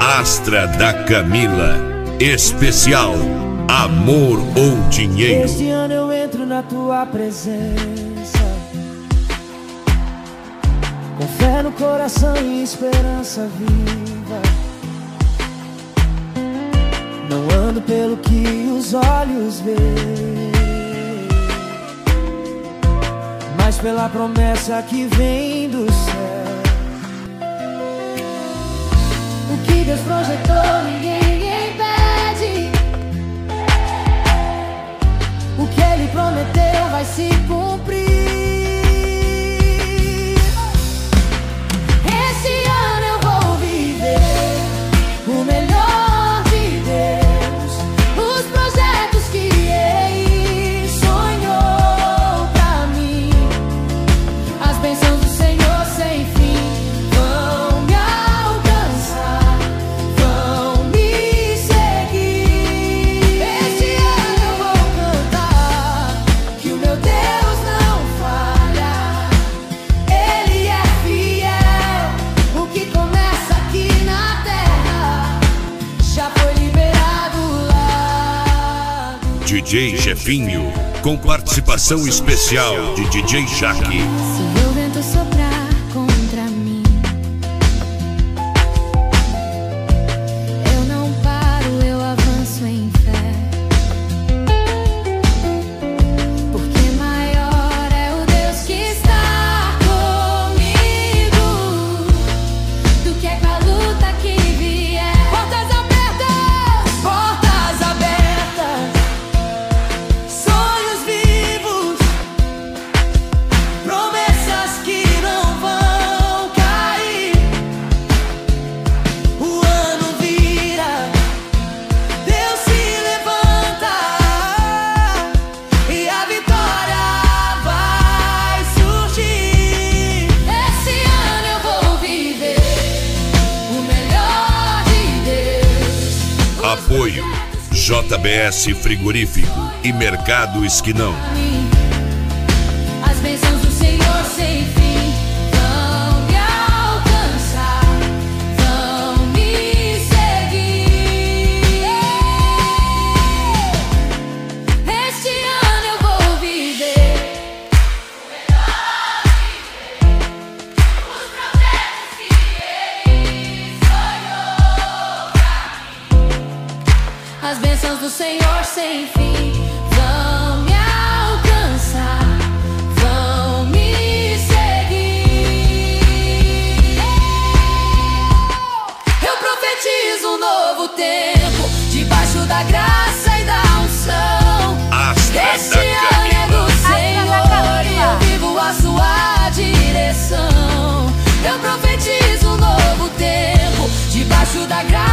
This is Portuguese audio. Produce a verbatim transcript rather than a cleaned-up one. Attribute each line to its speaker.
Speaker 1: Astra da Camila, especial Amor ou Dinheiro.
Speaker 2: Este ano eu entro na tua presença, com fé no coração e esperança viva. Não ando pelo que os olhos veem, mas pela promessa que vem do céu. O que Deus projetou ninguém impede, o que Ele prometeu vai se cumprir. Esse ano eu vou viver o melhor de Deus, os projetos que Ele sonhou pra mim. As bênçãos do Senhor sem fim vão me alcançar, vão me seguir. Este ano eu vou cantar que o meu Deus não falha, Ele é fiel. O que começa aqui na terra já foi liberado lá.
Speaker 1: D J Jefinho, com participação especial de D J Jaque.
Speaker 3: Se o vento soprar contra mim, eu não paro, eu avanço em fé, porque maior é o Deus que está comigo do que com a luta que vier. Portas abertas, portas abertas, sonhos vivos, promessas que não vão cair. O ano vira, Deus se levanta e a vitória vai surgir. Esse ano eu vou viver o melhor de Deus.
Speaker 1: Apoio J B S Frigorífico e Mercado Esquinão.
Speaker 3: As bênçãos do Senhor sem fim vão me alcançar, vão me seguir. Este ano eu vou viver o melhor de Deus, os projetos que Ele sonhou pra mim. As bênçãos do Senhor sem fim vão me alcançar, vão me seguir. Eu profetizo um novo tempo, debaixo da graça e da unção.
Speaker 1: Astra
Speaker 3: Este
Speaker 1: da
Speaker 3: ano é do
Speaker 1: Camila.
Speaker 3: Senhor e eu vivo a sua direção. Eu profetizo um novo tempo, debaixo da graça